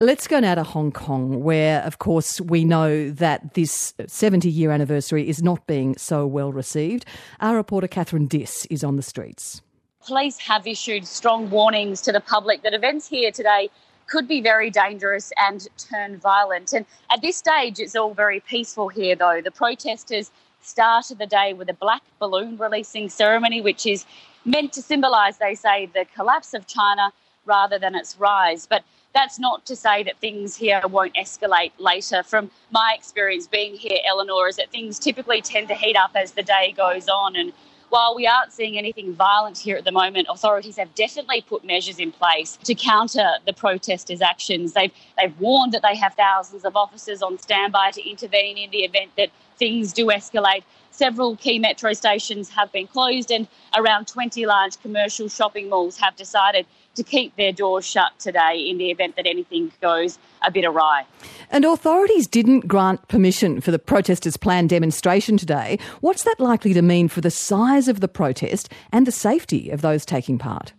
Let's go now to Hong Kong, where, of course, we know that this 70-year anniversary is not being so well received. Our reporter Catherine Diss is on the streets. Police have issued strong warnings to the public that events here today could be very dangerous and turn violent. And at this stage, it's all very peaceful here, though. The protesters started the day with a black balloon releasing ceremony, which is meant to symbolise, they say, the collapse of China rather than its rise. But that's not to say that things here won't escalate later. From my experience being here, Eleanor, is that things typically tend to heat up as the day goes on. And while we aren't seeing anything violent here at the moment, authorities have definitely put measures in place to counter the protesters' actions. They've warned that they have thousands of officers on standby to intervene in the event that things do escalate. Several key metro stations have been closed and around 20 large commercial shopping malls have decided to keep their doors shut today in the event that anything goes a bit awry. And authorities didn't grant permission for the protesters' planned demonstration today. What's that likely to mean for the size of the protest and the safety of those taking part?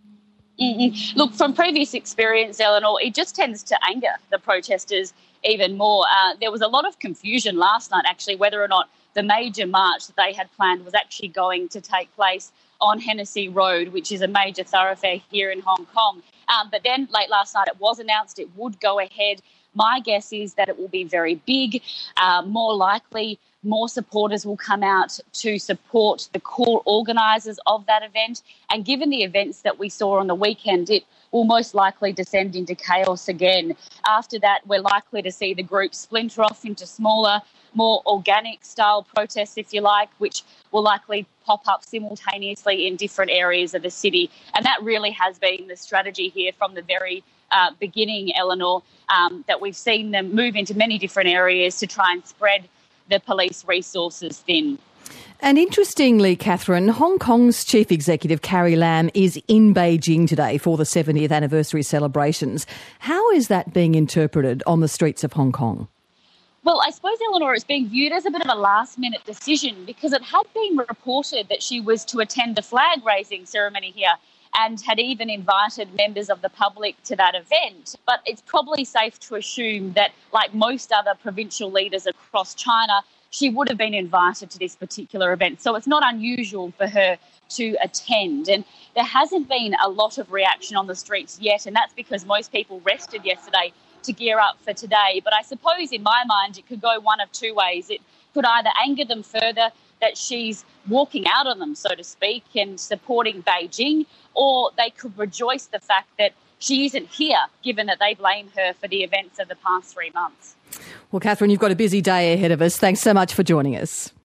Look, from previous experience, Eleanor, it just tends to anger the protesters even more. There was a lot of confusion last night, actually, whether or not the major march that they had planned was actually going to take place on Hennessy Road, which is a major thoroughfare here in Hong Kong. But then late last night it was announced it would go ahead. My guess is that it will be very big. More likely, more supporters will come out to support the core organisers of that event. And given the events that we saw on the weekend, it will most likely descend into chaos again. After that, we're likely to see the group splinter off into smaller, more organic style protests, if you like, which will likely pop up simultaneously in different areas of the city. And that really has been the strategy here from the very beginning, Eleanor, that we've seen them move into many different areas to try and spread the police resources thin. And interestingly, Catherine, Hong Kong's Chief Executive Carrie Lam is in Beijing today for the 70th anniversary celebrations. How is that being interpreted on the streets of Hong Kong? Well, I suppose, Eleanor, it's being viewed as a bit of a last-minute decision because it had been reported that she was to attend the flag-raising ceremony here and had even invited members of the public to that event. But it's probably safe to assume that, like most other provincial leaders across China, she would have been invited to this particular event. So it's not unusual for her to attend. And there hasn't been a lot of reaction on the streets yet, and that's because most people rested yesterday to gear up for today. But I suppose in my mind it could go one of two ways. It could either anger them further that she's walking out on them, so to speak, and supporting Beijing, or they could rejoice the fact that she isn't here, given that they blame her for the events of the past 3 months. Well, Catherine, you've got a busy day ahead of us. Thanks so much for joining us.